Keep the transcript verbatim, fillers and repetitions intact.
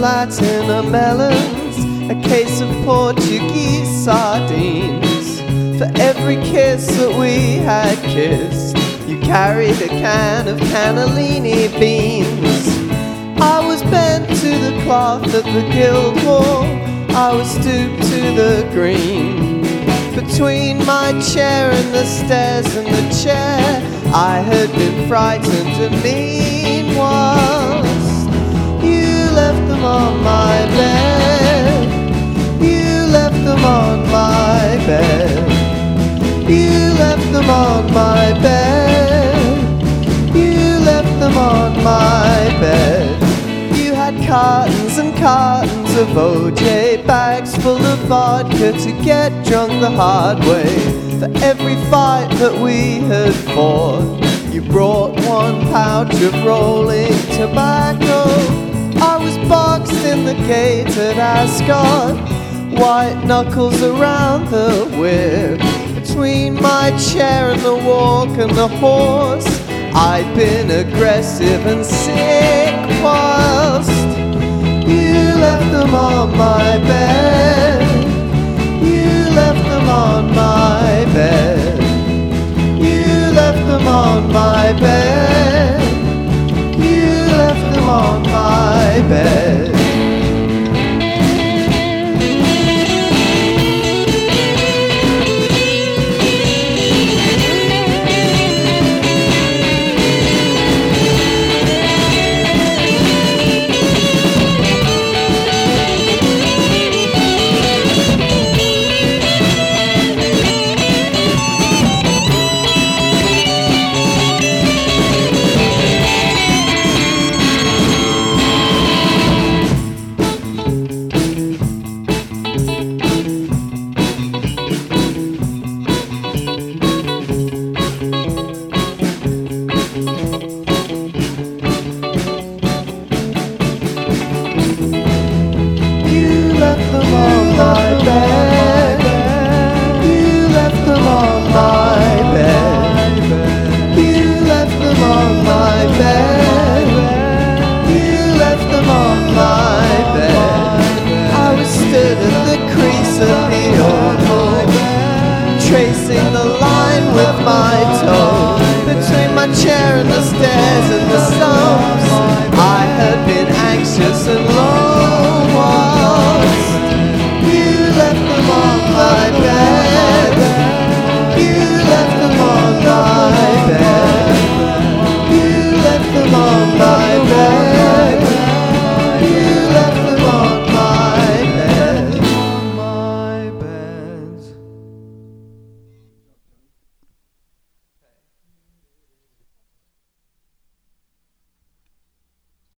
Latin or melons, a case of Portuguese sardines. For every kiss that we had kissed, you carried a can of cannellini beans. I was bent to the cloth of the Guildhall, I was stooped to the green. Between my chair and the stairs and the chair, I had been frightened and mean once. You left them on my bed, you left them on my bed, you left them on my bed, you left them on my bed. You had cartons and cartons of O J, bags full of vodka to get drunk the hard way. For every fight that we had fought, you brought one pouch of rolling tobacco. I was boxed in the gate at Ascot, white knuckles around the whip. Between my chair and the walk and the horse, I'd been aggressive and sick whilst you left them on my bed, you left them on my bed, you left them on my bed, you left them on my bed. Tracing the line with my toe, between my chair and the stairs and the stone.